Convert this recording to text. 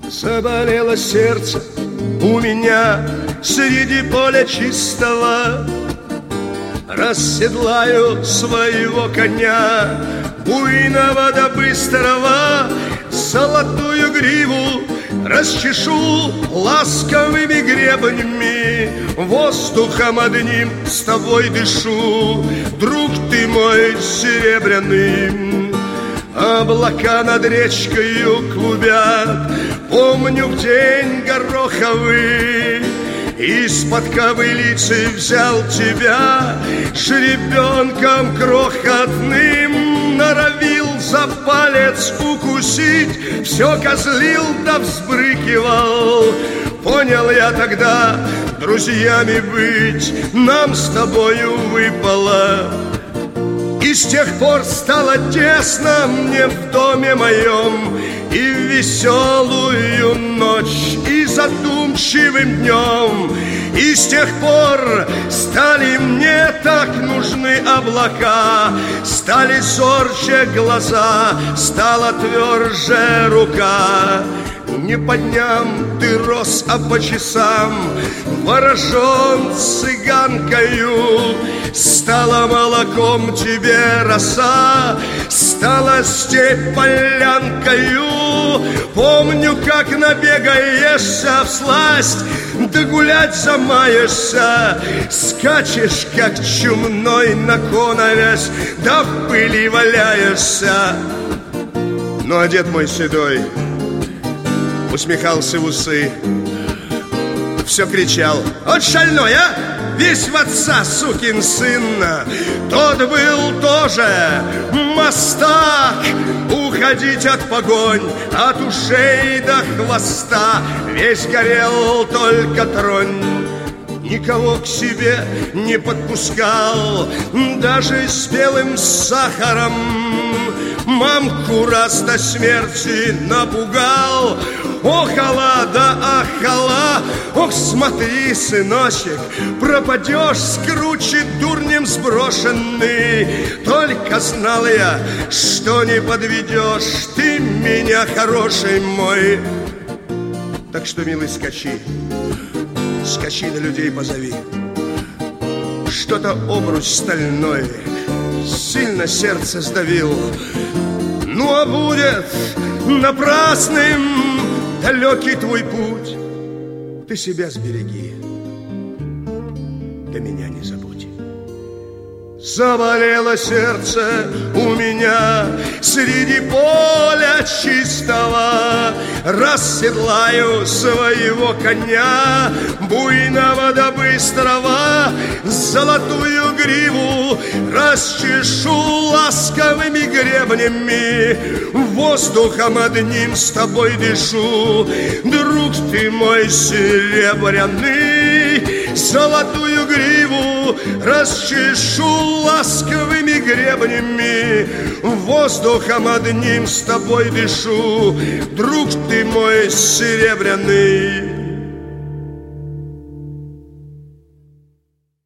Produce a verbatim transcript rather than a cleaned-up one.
Заболело сердце у меня среди поля чистого. Расседлаю своего коня, буйного да быстрого, золотую гриву расчешу ласковыми гребнями, воздухом одним с тобой дышу, друг ты мой серебряный. Облака над речкою клубят, помню в день гороховый, из-под ковылицы взял тебя, жеребенком крохотным, норовил за палец укусить, все козлил да взбрыкивал. Понял я тогда, друзьями быть нам с тобою выпало. И с тех пор стало тесно мне в доме моем, и в веселую ночь, и задумчивым днем. И с тех пор стали мне так нужны облака, стали зорче глаза, стала тверже рука. Не по дням ты рос, а по часам, ворожен цыганкою. Стала молоком тебе роса, стала степь полянкою. Помню, как набегаешься всласть, да гулять замаешься, скачешь, как чумной на коновязь, да в пыли валяешься. Ну, а дед мой седой усмехался в усы, все кричал: вот шальной, а! Весь в отца, сукин сын. Тот был тоже мастак, уходить от погонь, от ушей до хвоста. Весь горел, только тронь. Никого к себе не подпускал, даже с белым сахаром. Мамку раз до смерти напугал. Охала да ахала, ох, смотри, сыночек, пропадешь, скручит дурнем сброшенный. Только знал я, что не подведешь ты меня, хороший мой. Так что, милый, скачи, скачи на людей позови. Что-то обруч стальной сильно сердце сдавил. Ну, а будет напрасным далекий твой путь. Ты себя сбереги, да меня не забудь. Заболело сердце у меня среди поля чистого. Расседлаю своего коня, буйного да быстрого, золотую гриву расчешу ласковыми гребнями, воздухом одним с тобой дышу, друг ты мой серебряный. Золотую гриву расчешу ласковыми гребнями, воздухом одним с тобой дышу, друг ты мой серебряный.